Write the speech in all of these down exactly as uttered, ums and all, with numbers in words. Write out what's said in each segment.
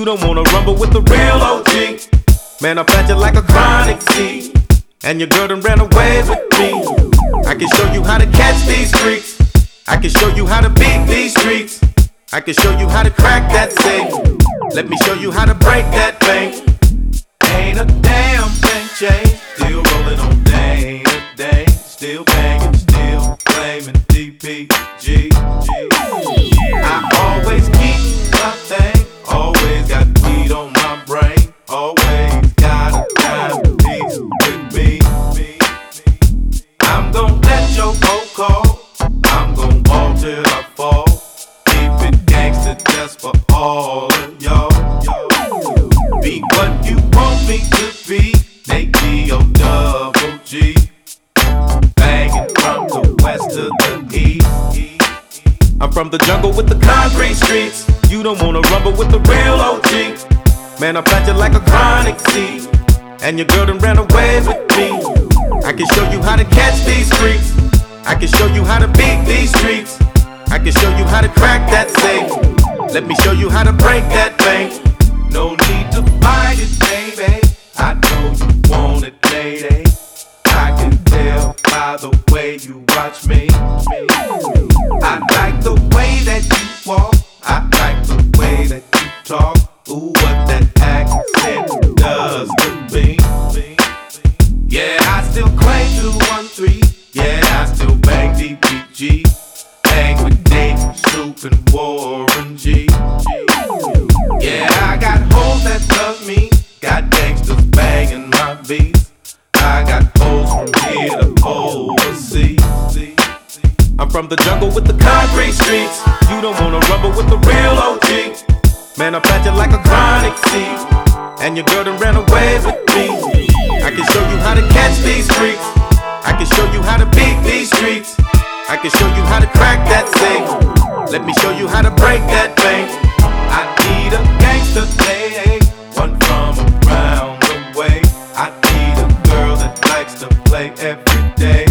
You don't wanna rumble with the real O G. Man, I plant you like a chronic seed, and your girl done ran away with me. I can show you how to catch these freaks. I can show you how to beat these streets. I can show you how to crack that safe. Let me show you how to break that bank. Ain't a damn thing changed. Still rolling on day to day. Still banging, still claiming D P G. I always keep my thing. Always got weed on my brain. Always got a dime piece with me. I'm gon' let your phone call. I'm gon' ball till I fall. Keep it gangsta just for all of y'all. Be what you want me to be. Nate D O double G. Banging from the west to the east. I'm from the jungle with the concrete streets. You don't wanna rumble with the real O G. Man, I plant you like a chronic seed, and your girl done ran away with me. I can show you how to catch these freaks. I can show you how to beat these streets. I can show you how to crack that safe. Let me show you how to break that bank. No need to fight it, baby. I know you want it, lady. I can tell by the way you watch me. I like the way that you walk. I like the way that you talk. Ooh, what that accent does to me. Yeah, I still claim two one three. Yeah, I still bang D P G. Bang with Dave, Snoop, and Warren G. Yeah, I got hoes that love me. Got gangsters banging my beats. I got hoes from here to overseas. I'm from the jungle with the concrete streets. You don't wanna rumble with the real O G. Man, I plant you like a chronic seed, and your girl done ran away with me. I can show you how to catch these freaks. I can show you how to beat these streets. I can show you how to crack that safe. Let me show you how to break that bank. I need a gangster day, one from around the way. I need a girl that likes to play every day.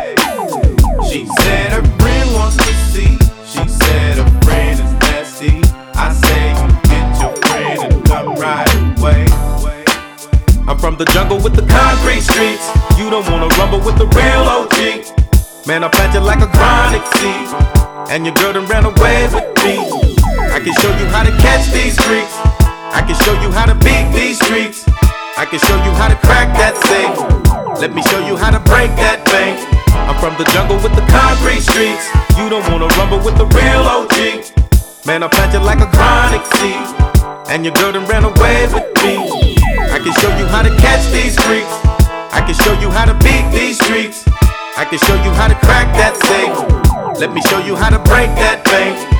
She said her friend wants to see. She said her friend is nasty. I say you get your friend and come right away. I'm from the jungle with the concrete streets. You don't wanna rumble with the real O G. Man, I plant you like a chronic seed, and your girl done ran away with me. I can show you how to catch these freaks. I can show you how to beat these streets. I can show you how to crack that safe. Let me show you how to break that bank. I'm from the jungle with the concrete streets. You don't wanna rumble with the real O G. Man, I plant you like a chronic seed, and your girl done ran away with me. I can show you how to catch these freaks. I can show you how to beat these streets. I can show you how to crack that safe. Let me show you how to break that bank.